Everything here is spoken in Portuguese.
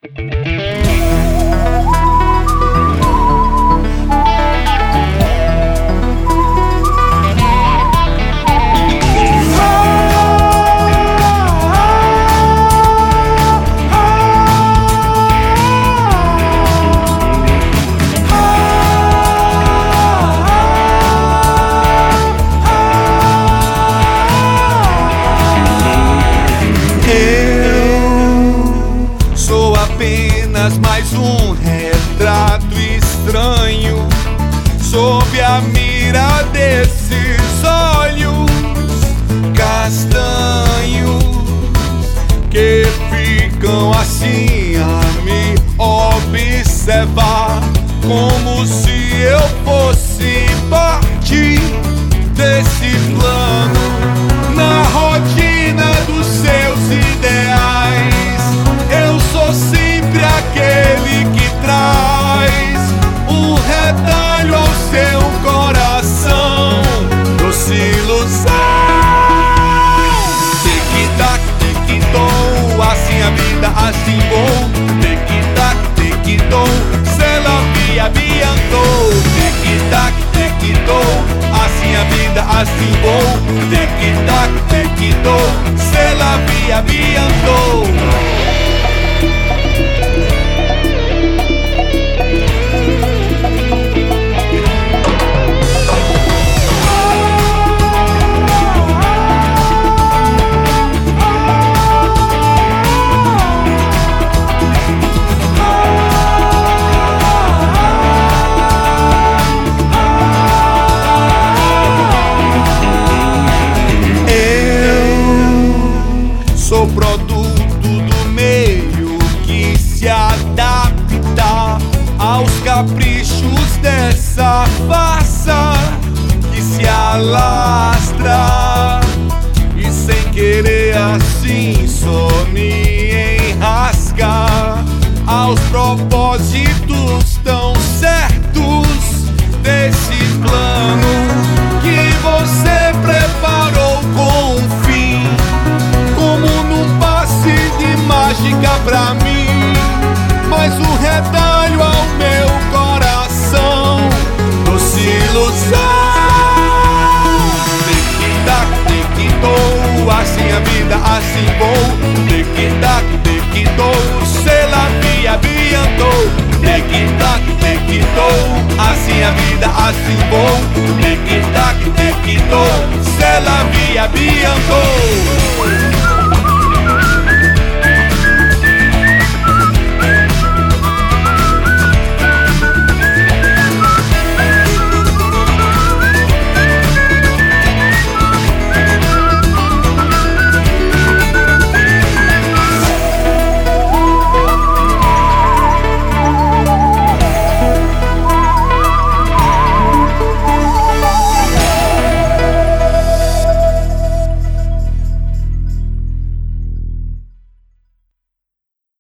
Apenas mais um retrato estranho sob a mira desses olhos castanhos que ficam assim a me observar, como se eu fosse parte desse plano na rotina dos seus ideais. Eu sou sempre aquele que traz um retalho ao seu coração, doce ilusão. Tic-tac, tic-tom, assim a vida, assim vou. Tic-tac, tic-tom, c'est la vie, bientôt. Tic-tac, tic-tom, assim a vida, assim vou. Tic-tac, tic-tom, c'est la vie, bientôt. Sou produto do meio que se adapta aos caprichos dessa farsa que se alastra e sem querer assim só me enrasca aos propósitos tão certos desse plano que você preparou com um fim, como num passe de mágica pra mim, mais um retalho ao meu coração, doce ilusão. Tic-tac, tic-tom, assim a vida, assim vou. Tic-tac, tic-tom, c'est la vie, bientôt. Tic-tac, tic-tom, assim a vida, assim vou. Tic-tac, tic-tom, c'est la vie, bientôt.